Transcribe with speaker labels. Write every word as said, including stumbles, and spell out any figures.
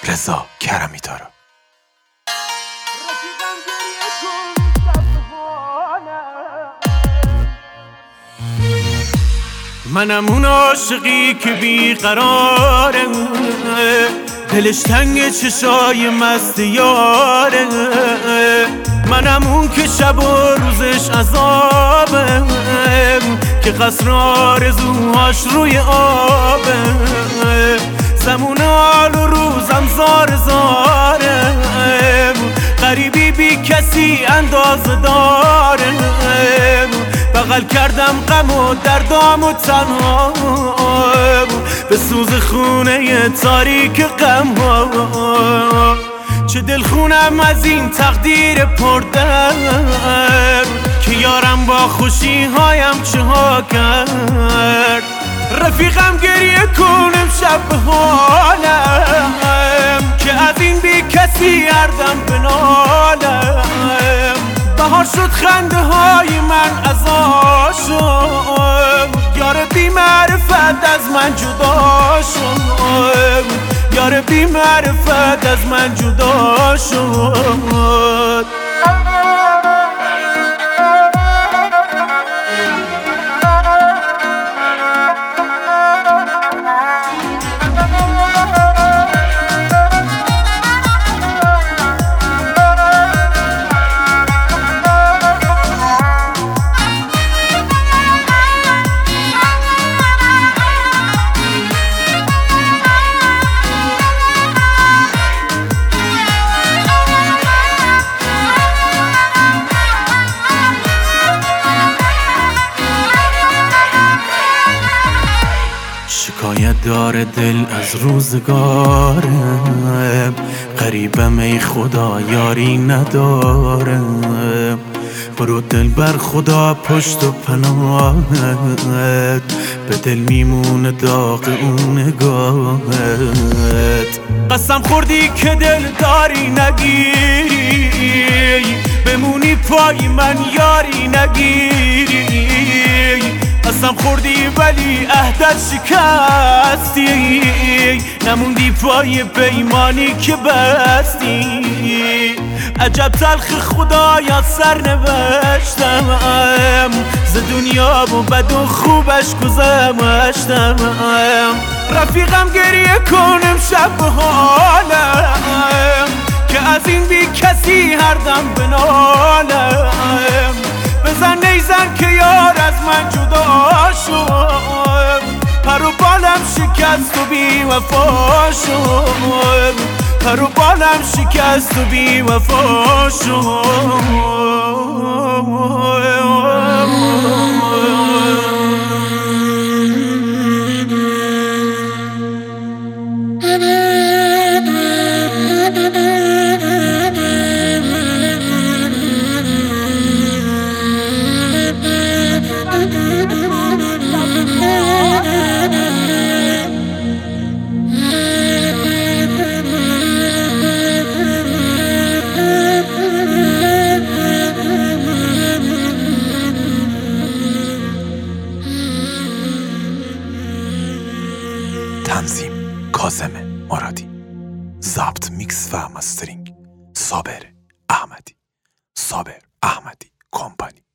Speaker 1: رضا کرمی دارا.
Speaker 2: منم اون عاشقی که بیقراره، دلش تنگ چشای مست یاره. منم اون که شب و روزش عذابه، که قصر آرزوهاش روی آبه. زمون حال و روزم زار زاره، غریبی بی کسی اندازه داره. بغل کردم غم و دردام و تنها، به سوز خونه تاریک غم ها. چه دل خونم از این تقدیر پردرد، که یارم با خوشی هایم چه ها کرد. رفیقم گریه کنم شب به حالم، که از این بی کسی هردم بنالم. بهار شد خنده های من ازا شد، یار بی معرفت از من جدا شد. یار بی معرفت از من جدا شد. شکایت داره دل از روزگارم، غریبم ای خدا یاری ندارم. برو دل بر خدا پشت و پناهت، به دل میمونه داغ اون نگاهت. قسم خوردی که دل داری نگیری، بمونی پای من یاری نگیری. قسم خوردی ولی عهدت شکستی، نموندی پای پیمانی که بستی. عجب تلخ خدایا سر نوشتم، ز دنیا و بد و خوبش گذشتم. رفیقم گریه کنم شب به حالم، که از این بی کسی هر دم بنالم. بزن نیزن که یار از من جدا شد، پر و بالم شکست و بی وفا شد. پر و بالم شکست و بی وفا
Speaker 1: تنظیم کاظم مرادی، ضبط میکس و مسترینگ صابر احمدی، صابر احمدی کمپانی.